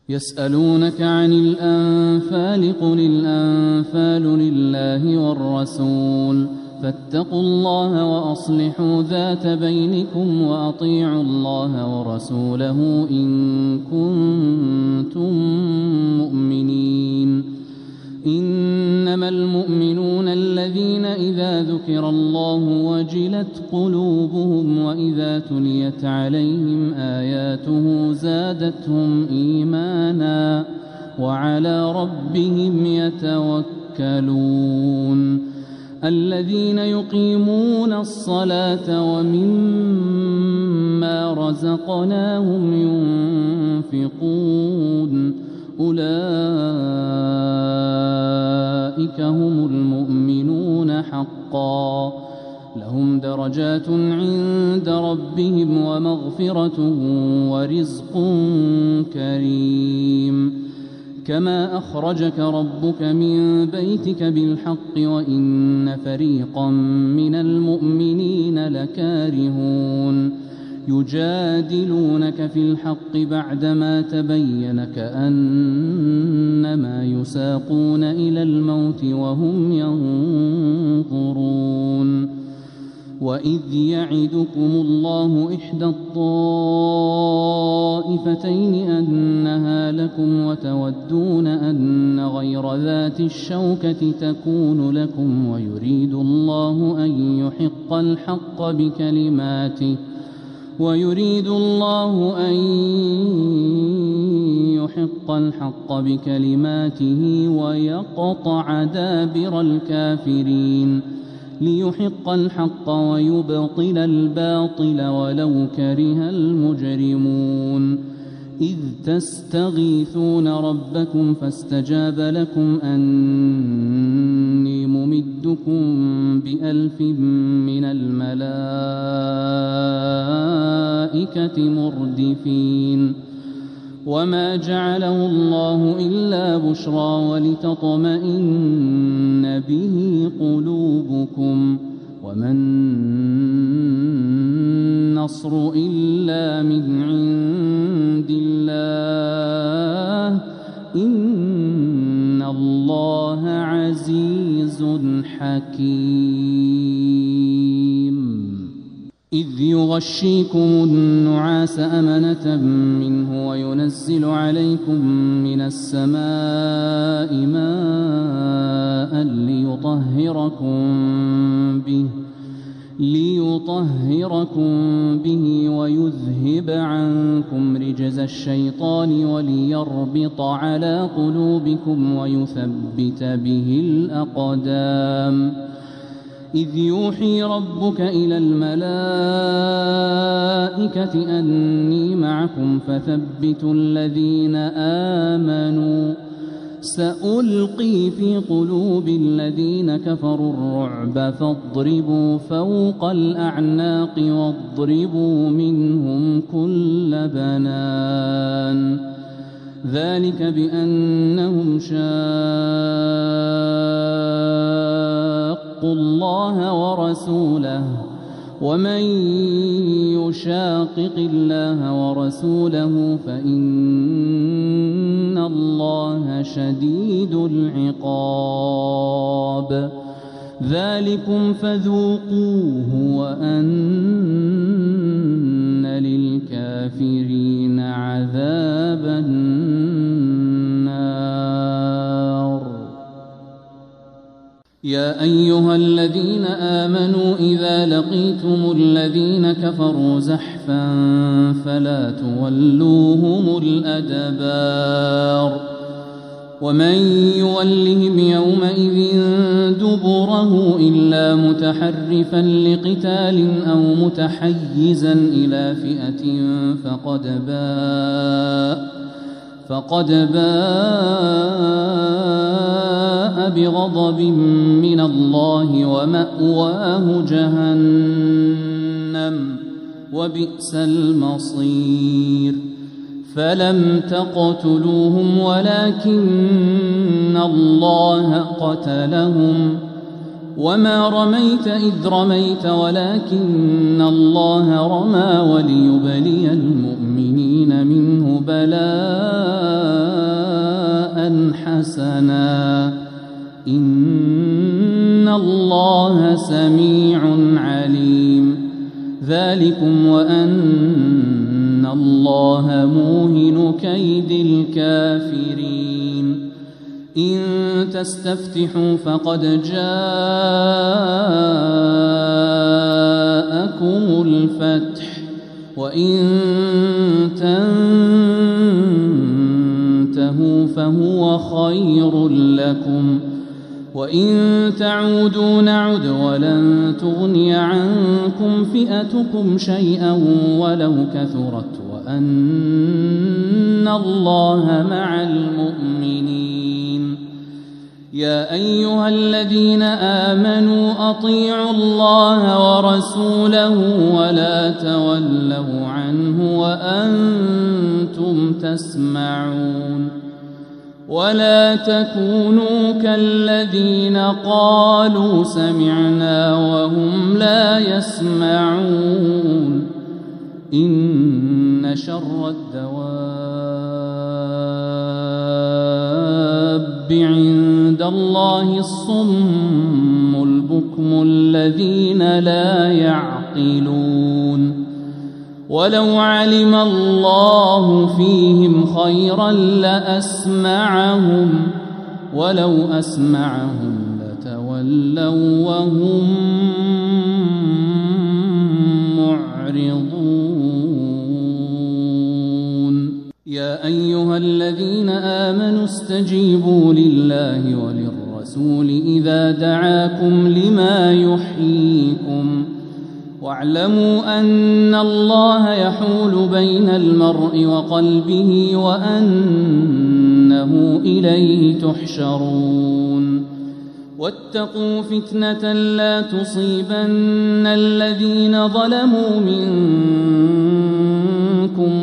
يسألونك عن الأنفال قل الأنفال لله والرسول فاتقوا الله وأصلحوا ذات بينكم وأطيعوا الله ورسوله إن كنتم مؤمنين. إنما المؤمنون الذين إذا ذكر الله وجلت قلوبهم وإذا تليت عليهم آياته زادتهم إيمانا وعلى ربهم يتوكلون. الذين يقيمون الصلاة ومما رزقناهم ينفقون أولئك هم المؤمنون حقا لهم درجات عند ربهم ومغفرة ورزق كريم. كما أخرجك ربك من بيتك بالحق وإن فريقا من المؤمنين لكارهون. يجادلونك في الحق بعدما تبين كأنما يساقون إلى الموت وهم ينظرون. وإذ يعدكم الله إحدى الطائفتين أنها لكم وتودون أن غير ذات الشوكة تكون لكم ويريد الله أن يحق الحق بكلماته ويقطع دابر الكافرين ليحق الحق ويبطل الباطل ولو كره المجرمون. إذ تستغيثون ربكم فاستجاب لكم أني ممدكم ب1000 من الملائكة مردفين. وما جعله الله إلا بشرى ولتطمئن به قلوبكم وما النصر إلا من عند الله إن الله عزيز حكيم. إذ يغشيكم النعاس أمنة منه وينزل عليكم من السماء ماء ليطهركم به ويذهب عنكم رجز الشيطان وليربط على قلوبكم ويثبت به الأقدام. إذ يوحي ربك إلى الملائكة أني معكم فثبتوا الذين آمنوا سألقي في قلوب الذين كفروا الرعب فاضربوا فوق الأعناق واضربوا منهم كل بنان. ذلك بأنهم شاقوا الله ورسوله ومن يشاقق الله ورسوله فإن الله شديد العقاب. ذلكم فذوقوه وأن للكافرين عذاب النار. يا أيها الذين آمنوا إذا لقيتم الذين كفروا زحفا فلا تولوهم الأدبار. ومن يولهم يومئذ دبره إلا متحرفا لقتال أو متحيزا إلى فئة فقد باء بغضب من الله ومأواه جهنم وبئس المصير. فلم تقتلوهم ولكن الله قتلهم وما رميت إذ رميت ولكن الله رمى وليبلي المؤمنين منه بلاء حسنا إن الله سميع عليم. ذلكم وأن الله موهن كيد الكافرين. إن تستفتحوا فقد جاءكم الفتح وإن تنتهوا فهو خير لكم وإن تعودوا نعد ولن تغني عنكم فئتكم شيئا ولو كثرت وأن الله مع المؤمنين. يا أيها الذين آمنوا أطيعوا الله ورسوله ولا تولوا عنه وأنتم تسمعون. ولا تكونوا كالذين قالوا سمعنا وهم لا يسمعون. إن شر الدواب عند الله الصم البكم الذين لا يعقلون. ولو علم الله فيهم خيرا لأسمعهم ولو أسمعهم لتولوا وهم معرضون. يا أيها الذين آمنوا استجيبوا لله وللرسول إذا دعاكم لما يحييكم واعلموا أن الله يحول بين المرء وقلبه وأنه إليه تحشرون. واتقوا فتنة لا تصيبن الذين ظلموا منكم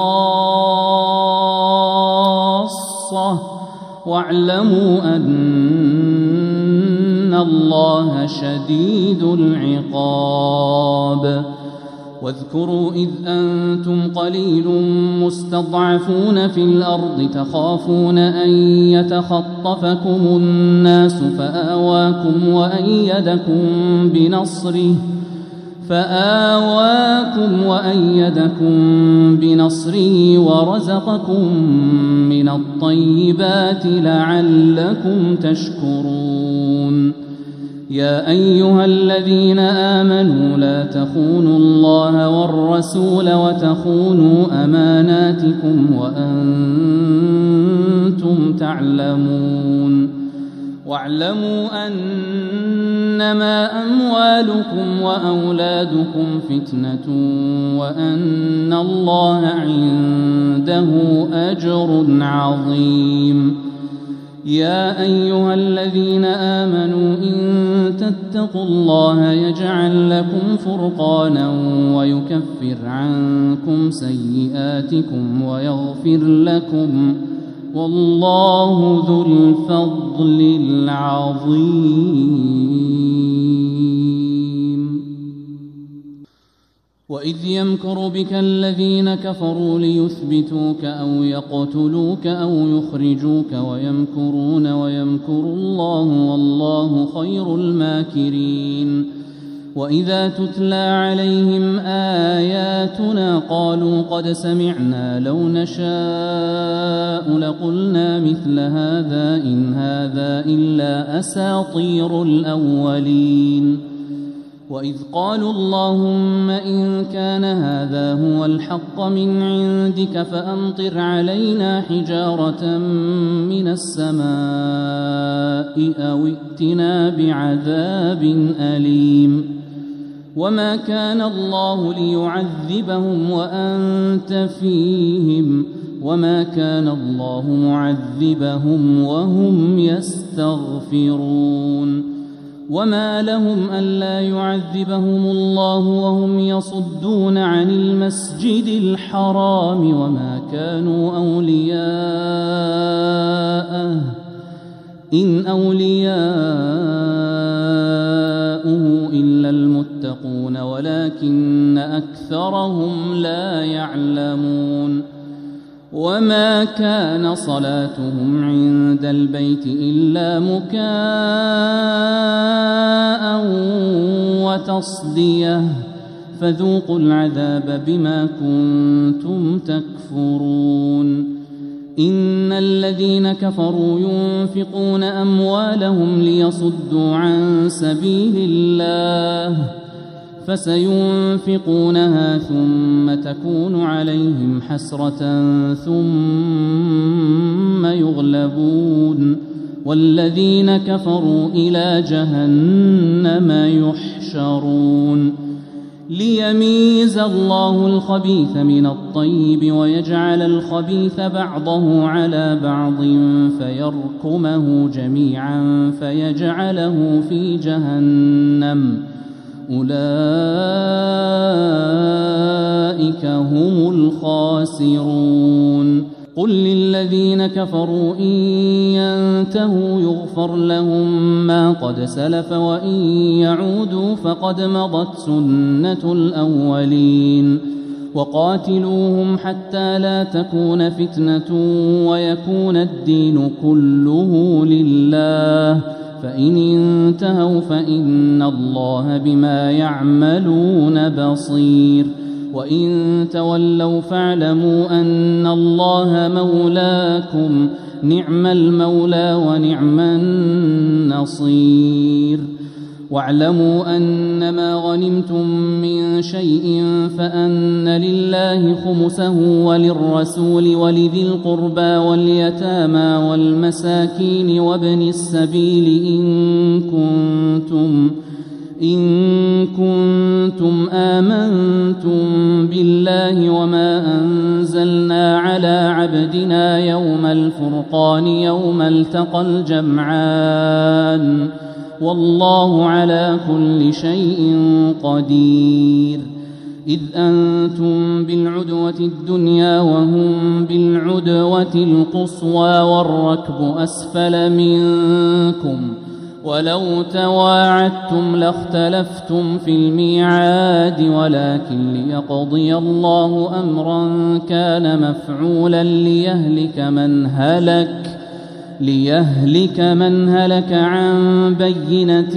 خاصة واعلموا أن الله شديد العقاب. واذكروا إذ أنتم قليل مستضعفون في الأرض تخافون أن يتخطفكم الناس فآواكم وأيدكم بنصره ورزقكم من الطيبات لعلكم تشكرون. يا أيها الذين آمنوا لا تخونوا الله والرسول وتخونوا أماناتكم وأنتم تعلمون. واعلموا أنما أموالكم وأولادكم فتنة وأن الله عنده أجر عظيم. يا أيها الذين آمنوا إن تتقوا الله يجعل لكم فرقانا ويكفر عنكم سيئاتكم ويغفر لكم والله ذو الفضل العظيم. وإذ يمكر بك الذين كفروا ليثبتوك أو يقتلوك أو يخرجوك ويمكرون ويمكر الله والله خير الماكرين. وإذا تتلى عليهم آياتنا قالوا قد سمعنا لو نشاء لقلنا مثل هذا إن هذا إلا أساطير الأولين. وإذ قالوا اللهم إن كان هذا هو الحق من عندك فأمطر علينا حجارة من السماء أو ائتنا بعذاب أليم. وما كان الله ليعذبهم وأنت فيهم وما كان الله معذبهم وهم يستغفرون. وما لهم ألا يعذبهم الله وهم يصدون عن المسجد الحرام وما كانوا أولياءه إن أولياؤه إلا المتقون ولكن أكثرهم لا يعلمون. وما كان صلاتهم عند البيت إلا مكاء وتصدية فذوقوا العذاب بما كنتم تكفرون إن الذين كفروا ينفقون أموالهم ليصدوا عن سبيل الله فسينفقونها ثم تكون عليهم حسرة ثم يغلبون والذين كفروا إلى جهنم يحشرون ليميز الله الخبيث من الطيب ويجعل الخبيث بعضه على بعض فيركمه جميعا فيجعله في جهنم أولئك هم الخاسرون قل للذين كفروا إن ينتهوا يغفر لهم ما قد سلف وإن يعودوا فقد مضت سنة الأولين وقاتلوهم حتى لا تكون فتنة ويكون الدين كله لله فإن انتهوا فإن الله بما يعملون بصير وإن تولوا فاعلموا أن الله مولاكم نعم المولى ونعم النصير واعلموا أنما غنمتم من شيء فأن لله خمسه وللرسول ولذي القربى واليتامى والمساكين وابن السبيل إن كنتم آمنتم بالله وما أنزلنا على عبدنا يوم الفرقان يوم التقى الجمعان والله على كل شيء قدير إذ أنتم بالعدوة الدنيا وهم بالعدوة القصوى والركب أسفل منكم ولو تواعدتم لاختلفتم في الميعاد ولكن ليقضي الله أمرا كان مفعولا ليهلك من هلك عن بينة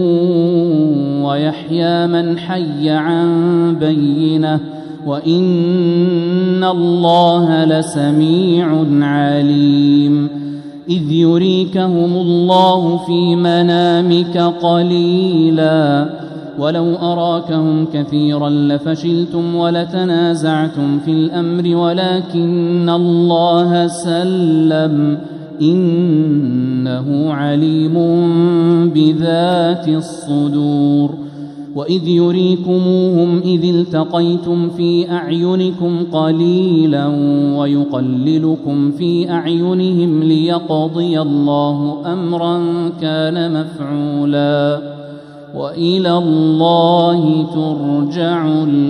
ويحيى من حي عن بينة وإن الله لسميع عليم إذ يريكهم الله في منامك قليلا ولو أراكهم كثيرا لفشلتم ولتنازعتم في الأمر ولكن الله سلم إنه عليم بذات الصدور وإذ يريكموهم إذ التقيتم في أعينكم قليلا ويقللكم في أعينهم ليقضي الله أمرا كان مفعولا وإلى الله ترجع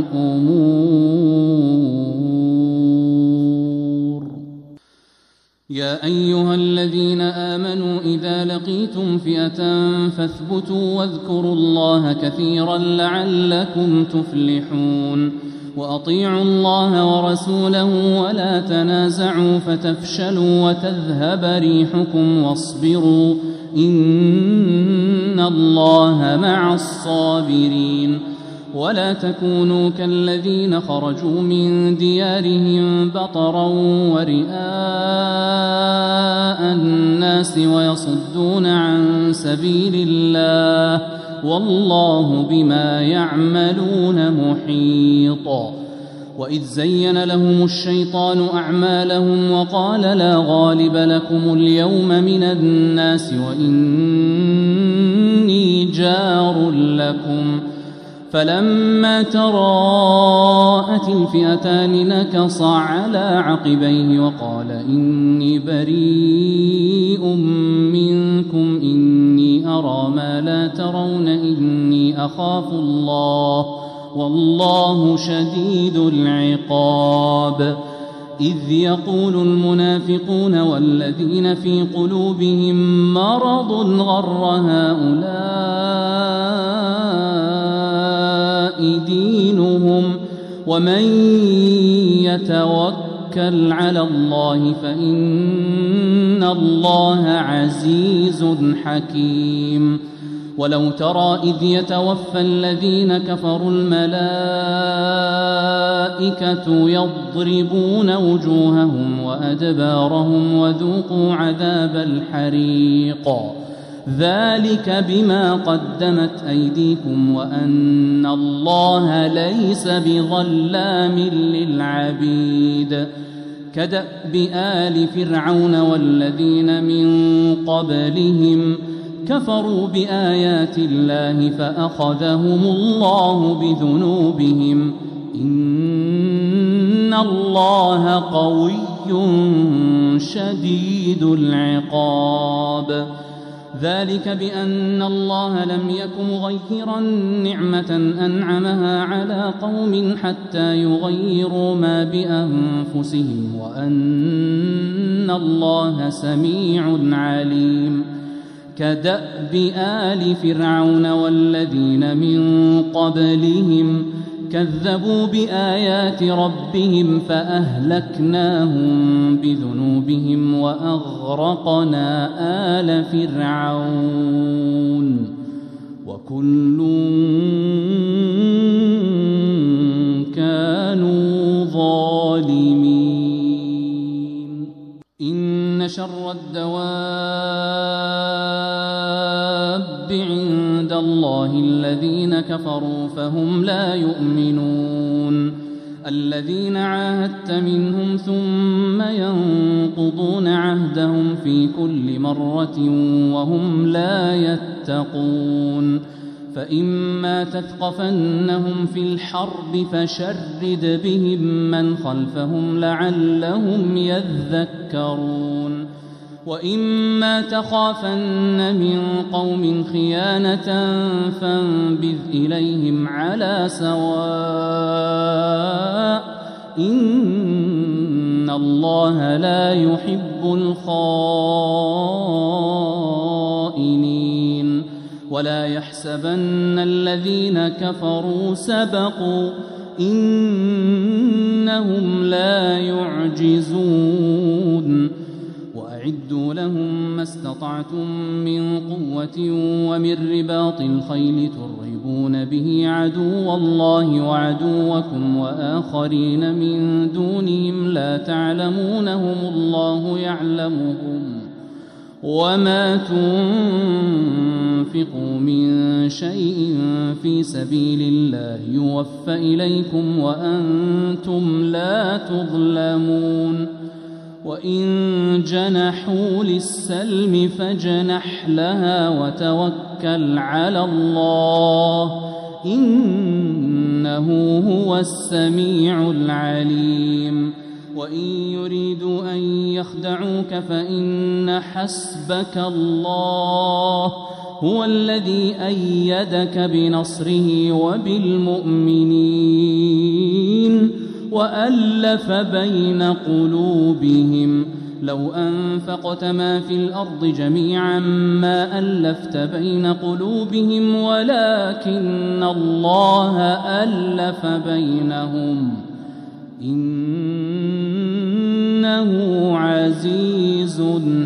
الأمور يا أيها الذين آمنوا إذا لقيتم فئة فاثبتوا واذكروا الله كثيرا لعلكم تفلحون وأطيعوا الله ورسوله ولا تنازعوا فتفشلوا وتذهب ريحكم واصبروا إن الله مع الصابرين ولا تكونوا كالذين خرجوا من ديارهم بطرا ورئاء الناس ويصدون عن سبيل الله والله بما يعملون محيط وإذ زين لهم الشيطان أعمالهم وقال لا غالب لكم اليوم من الناس وإني جار لكم فلما تراءت الفئتان نكص على عقبيه وقال إني بريء منكم إني أرى ما لا ترون إني أخاف الله والله شديد العقاب إذ يقول المنافقون والذين في قلوبهم مرض غر هؤلاء دينهم ومن يتوكل وتوكل على الله فإن الله عزيز حكيم. ولو ترى إذ يتوفى الذين كفروا الملائكة يضربون وجوههم وأدبارهم وذوقوا عذاب الحريق ذلك بما قدمت أيديكم وأن الله ليس بظلام للعبيد. كدأب آل فرعون والذين من قبلهم كفروا بآيات الله فأخذهم الله بذنوبهم إن الله قوي شديد العقاب. ذلك بأن الله لم يك مغيرا نعمة أنعمها على قوم حتى يغيروا ما بأنفسهم وأن الله سميع عليم. كدأب آل فرعون والذين من قبلهم كذبوا بآيات ربهم فأهلكناهم بذنوبهم وأغرقنا آل فرعون وكل كانوا ظالمين. إن شر الدواب عند الله الذين كفروا فهم لا يؤمنون. الذين عاهدت منهم ثم ينقضون عهدهم في كل مرة وهم لا يتقون. فإما تثقفنهم في الحرب فشرد بهم من خلفهم لعلهم يذكرون. وإما تخافن من قوم خيانة فانبذ إليهم على سواء إن الله لا يحب الخائنين. ولا يحسبن الذين كفروا سبقوا إنهم لا يعجزون. وأعدوا لهم ما استطعتم من قوة ومن رباط الخيل ترهبون به عدو الله وعدوكم وآخرين من دونهم لا تعلمونهم الله يعلمهم. وما تنفقوا من شيء في سبيل الله يوفى إليكم وأنتم لا تظلمون. وإن جنحوا للسلم فاجنح لها وتوكل على الله إنه هو السميع العليم. وإن يريدوا أن يخدعوك فإن حسبك الله هو الذي أيدك بنصره وبالمؤمنين وألف بين قلوبهم. لو أنفقت ما في الأرض جميعا ما ألفت بين قلوبهم ولكن الله ألف بينهم إنه عزيز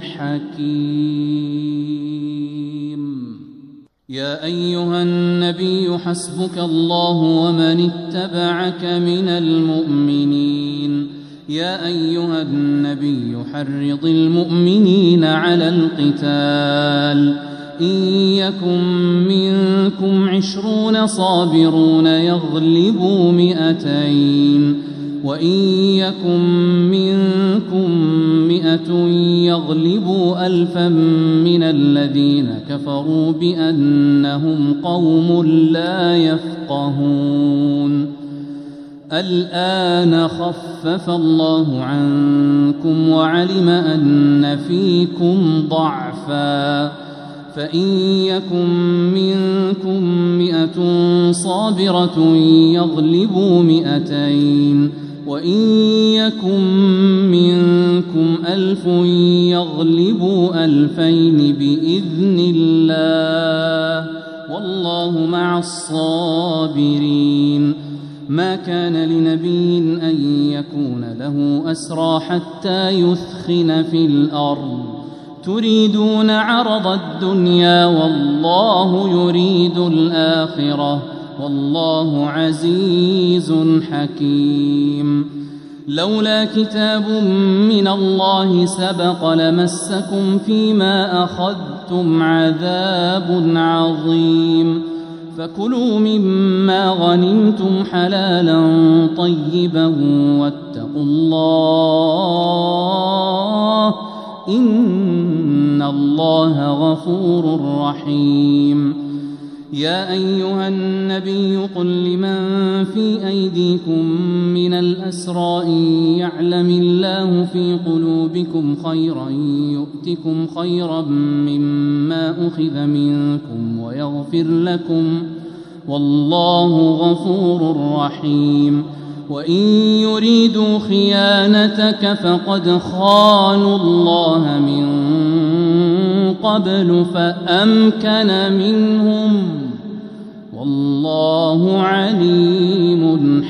حكيم. يا أيها النبي حسبك الله ومن اتبعك من المؤمنين. يا أيها النبي حرض المؤمنين على القتال إن يكن منكم 20 صابرون يغلبوا 200 وإن يكن منكم 100 يغلبوا 1000 من الذين كفروا بأنهم قوم لا يفقهون. الآن خفف الله عنكم وعلم أن فيكم ضعفا فإن يكن منكم 100 صابرة يغلبوا 200 وإن يكن منكم 1000 يغلبوا 2000 بإذن الله والله مع الصابرين. ما كان لنبي أن يكون له أسرى حتى يثخن في الأرض تريدون عرض الدنيا والله يريد الآخرة والله عزيز حكيم. لولا كتاب من الله سبق لمسكم فيما أخذتم عذاب عظيم فكلوا مما غنمتم حلالا طيبا واتقوا الله إن الله غفور رحيم. يا أيها النبي قل لمن في أيديكم من الأسرى إن يعلم الله في قلوبكم خيرا يؤتكم خيرا مما أخذ منكم ويغفر لكم والله غفور رحيم. وإن يريدوا خيانتك فقد خانوا الله من قبل فأمكن منهم والله عليم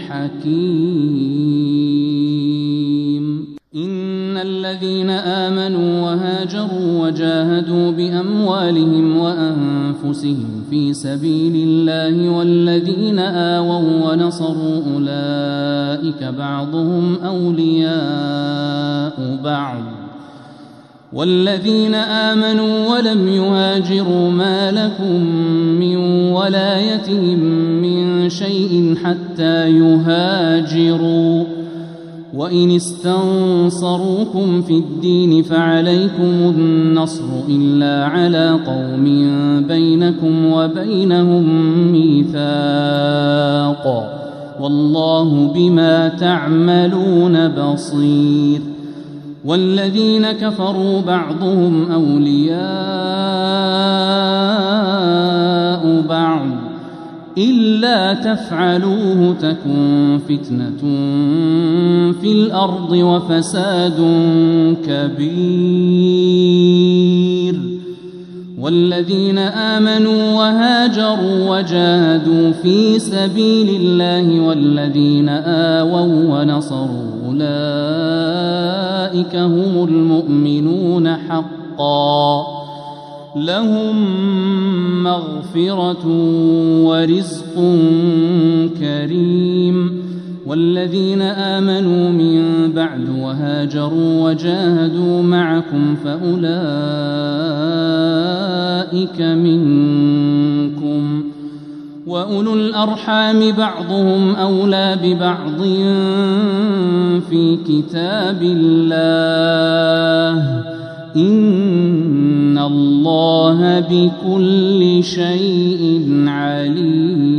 حكيم. إن الذين آمنوا وهاجروا وجاهدوا بأموالهم وأنفسهم في سبيل الله والذين آووا ونصروا أولئك بعضهم أولياء بعض والذين آمنوا ولم يهاجروا ما لكم من ولايتهم من شيء حتى يهاجروا وإن استنصروكم في الدين فعليكم النصر إلا على قوم بينكم وبينهم ميثاق والله بما تعملون بصير. والذين كفروا بعضهم أولياء بعض إلا تفعلوه تكن فتنة في الأرض وفساد كبير. والذين آمنوا وهاجروا وجاهدوا في سبيل الله والذين آووا ونصروا أولئك هم المؤمنون حقا لهم مغفرة ورزق كريم. والذين آمنوا من بعد وهاجروا وجاهدوا معكم فأولئك منكم وأولو الأرحام بعضهم أولى ببعض في كتاب الله إن الله بكل شيء عليم.